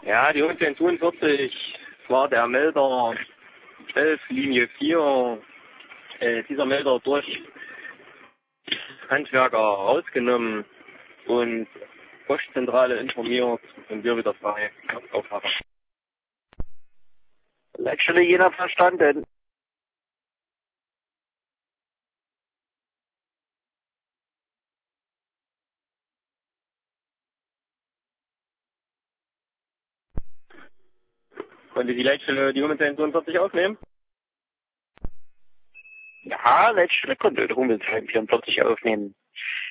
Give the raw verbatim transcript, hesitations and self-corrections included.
Ja, die hundertzehn zweiundvierzig war der Melder elf Linie vier. Äh, dieser Melder durch Handwerker rausgenommen und Postzentrale informiert und wir wieder frei aufhaben. Letztlich jeder verstanden. Konnte die Leitstelle die hundertzehn zweiundvierzig aufnehmen? Ja, letztlich konnte die hundertzehn vierundvierzig aufnehmen.